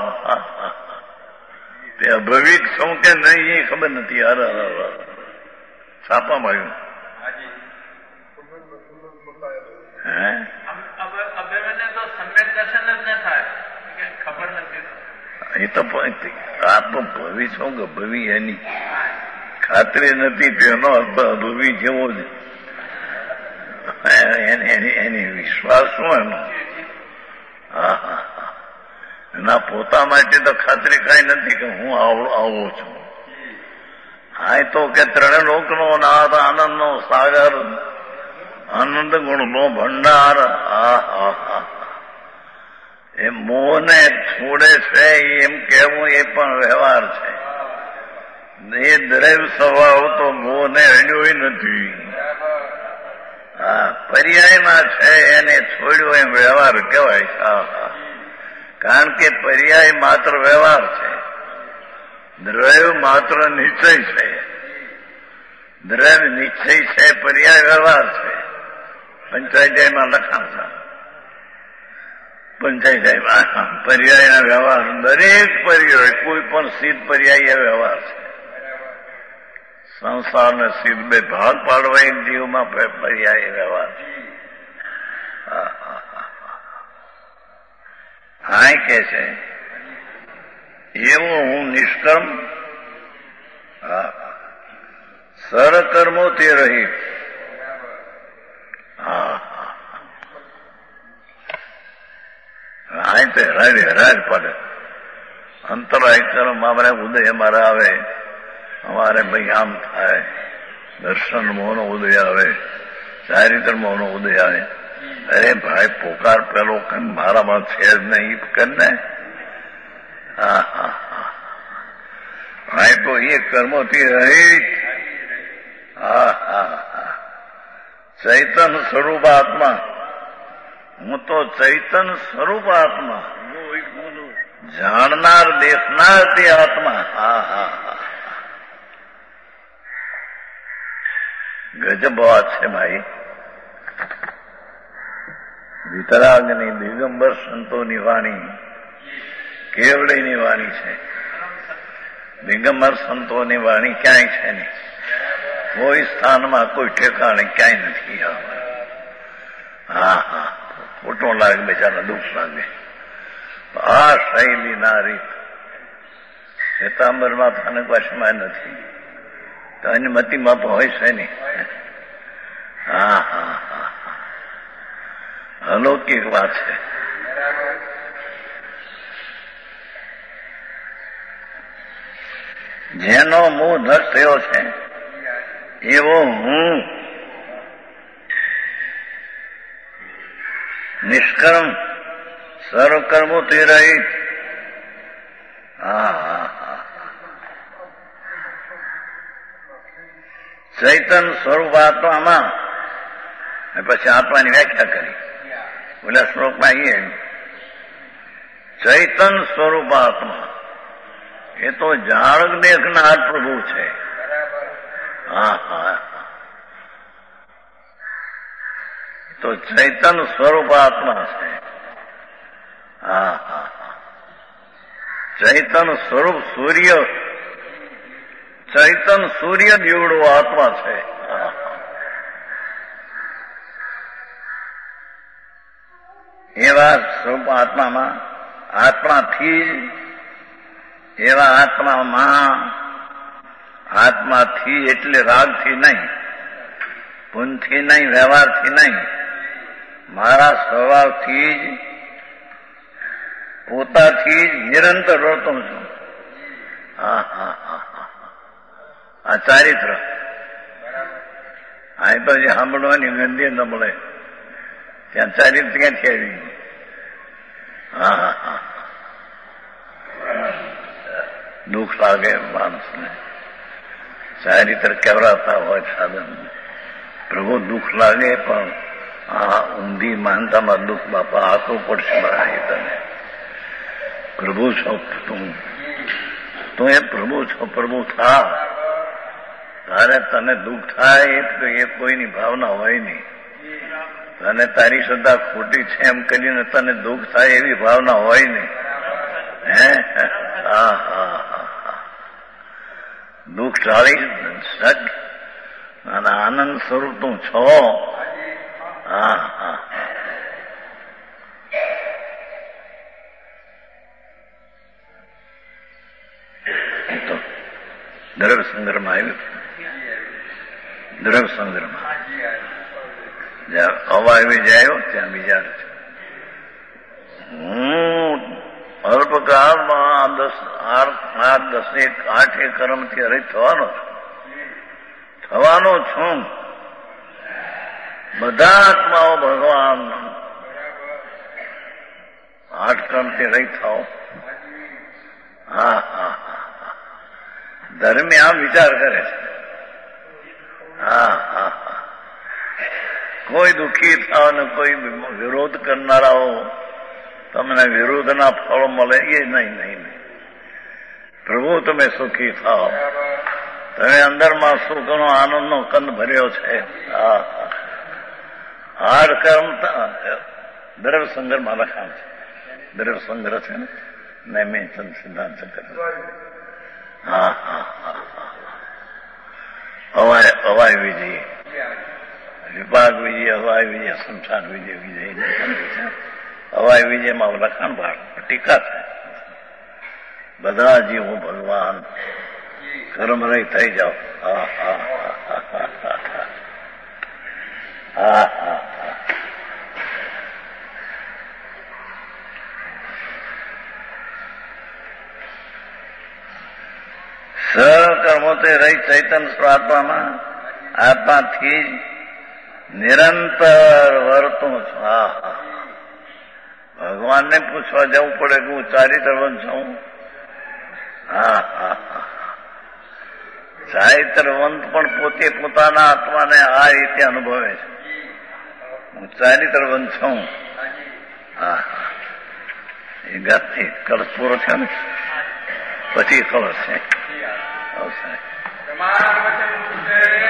તે અભવિક છું કે નહીં એ ખબર નથી. છાપામાં આવ્યું. એ તો આ તો ભવિ છું કે ભવિ એની ખાતરી નથી તેનો અર્થ અભવિ જેવો જ એની વિશ્વાસ શું એનો? હા હા એના પોતા માટે તો ખાતરી કઈ નથી કે હું આવો છું. હા તો કે ત્રણ લોકનો નાથ આનંદનો સાગર આનંદ ગુણનો ભંડાર. એ મોહને છોડે છે એમ કહેવું એ પણ વ્યવહાર છે. એ દ્રવ્ય સ્વભાવ તો મોહને અડ્યો નથી. હા પર્યાયમાં છે એને છોડ્યો એમ વ્યવહાર કહેવાય. હા હા કારણ કે પર્યાય માત્ર વ્યવહાર છે, દ્રવ્ય માત્ર નિશ્ચય છે. દ્રવ્ય નિશ્ચય છે, પર્યાય વ્યવહાર છે. પંચાયતમાં લખાણ છે. પંચાયતમાં પર્યાયના વ્યવહાર દરેક પર્યાય કોઈ પણ સિદ્ધ પર્યાય વ્યવહાર છે. સંસારને સિદ્ધ બે ભાગ પાડવા એક જીવમાં પર્યાય વ્યવહાર છે. હા કે છે એવો હું નિષ્કર્મ સરકર્મોથી રહિત. હા તો હરાજ પડે. અંતરાય કર્મ અમારે ઉદય અમારા આવે, અમારે ભાઈ આમ થાય, દર્શન મોહનો ઉદય આવે, ચારિત્ર મોહનો ઉદય આવે. અરે ભાઈ પોકાર પેલો કન મારામાં છે જ નહીં કર ને. હા હા હા તો એ કર્મોથી રહિત. હા હા હા ચૈતન સ્વરૂપ આત્મા. હું તો ચૈતન સ્વરૂપ આત્મા, જાણનાર દેખનાર તે આત્મા. હા હા હા ગજબ વાત છે ભાઈ. વિતરાગની દિગંબર સંતોની વાણી કેવડીની વાણી છે. દિગંબર સંતોની વાણી ક્યાંય છે નહીં. કોઈ સ્થાનમાં કોઈ ઠેકાણે ક્યાંય નથી. હા હા ખોટો લાગે, બેચારા દુઃખ લાગે. આ શૈલી ના રીત શ્વેતાંબર માથાને પાછમાં નથી તો અનુમતિમાં તો હોય છે નહીં. હા હા હા અલૌકિક વાત છે. જેનો મોહ નષ્ટ થયો છે એવો હું નિષ્કર્મ સર્વકર્મોથી રહિત. હા હા હા ચૈતન સ્વરૂપ આત્મામાં. પછી આત્માની વ્યાખ્યા કરી ઓલા શ્લોકમાં એ ચૈતન સ્વરૂપ આત્મા. એ તો જાણ દેખનાર પ્રભુ છે. હા હા, તો ચૈતન સ્વરૂપ આત્મા છે. હા હા, ચૈતન સ્વરૂપ સૂર્ય, ચૈતન સૂર્ય જેવડો આત્મા છે. એવા સ્વરૂપ આત્મામાં, આત્માથી જ એવા આત્મામાં, આત્માથી એટલે રાગથી નહીં, પુનથી નહીં, વ્યવહારથી નહીં, મારા સ્વભાવથી જ, પોતાથી જ નિરંતર રહેતો છું. હા હા હા હા, આ ચારિત્ર. આ તો જે સાંભળવાની ગંદી ન મળે ત્યાં ચારિત્ર ક્યાંથી આવી? હા હા હા, દુઃખ લાગે માણસને. ચારિત્ર કેવરાતા હોય સાધન. પ્રભુ દુઃખ લાગે પણ આ ઊંધી માનતામાં દુઃખ બાપા આખું પડશે મારા તને. પ્રભુ છો તું એ પ્રભુ છો. પ્રભુ થા તારે તને દુઃખ થાય એ કોઈની ભાવના હોય નહીં. તને તારી શ્રદ્ધા ખોટી છે એમ કરીને તને દુઃખ થાય એવી ભાવના હોય નહીં. હે હા હા હા, દુઃખ ટાળી સજ અને આનંદ સ્વરૂપ તું છો. હા હા, તો દ્રવ્ય સંગ્રહમાં આવ્યું. દ્રવ્ય સંગ્રહમાં જ્યાં અવાય જાય ત્યાં વિચાર છે. હું અલ્પકાળમાં 10-8 કર્મથી હરિત થવાનો છું. બધા આત્માઓ ભગવાન 8 કર્મથી રહિત થાઓ. હા હા હા, ધર્મે આમ વિચાર કરે છે. હા હા હા, કોઈ દુઃખી થાવ ને કોઈ વિરોધ કરનારાઓ તમને વિરોધના ફળ મળે એ નહીં નહીં. પ્રભુ તમે સુખી થાવ. તમે અંદરમાં સુખનો આનંદનો કંદ ભર્યો છે. હા હા, 8 કર્મ દ્રવ્ય સંગ્રહમાં લખાણ છે. દ્રવ્ય સંગ્રહ છે ને નૈમિત્તમ સિદ્ધાંત કરે. હા હા હા, અવાય વિજય, વિભાગ વિજય, અવાય વિજય, સંસાર વિજય. અવાય વિજયમાં લખાણ ભાગ ટીકા છે. બધા જીવો ભગવાન કર્મરહિત થઈ જાઓ. હા હા હા હા હા હા, સકર્મોથી રહી ચૈતન આત્મામાં, આત્માથી જ નિરંતર વર્તું છું. હા હા, ભગવાનને પૂછવા જવું પડે કે હું ચારિત્રવંત છું. હા હા હા, ચારિત્રવંત પણ પોતે પોતાના આત્માને આ રીતે અનુભવે છે. હું ચારિત્રવંત છું. હા હા, એ ગાથી કળશ પૂરો થયો ને પછી કળશ છે.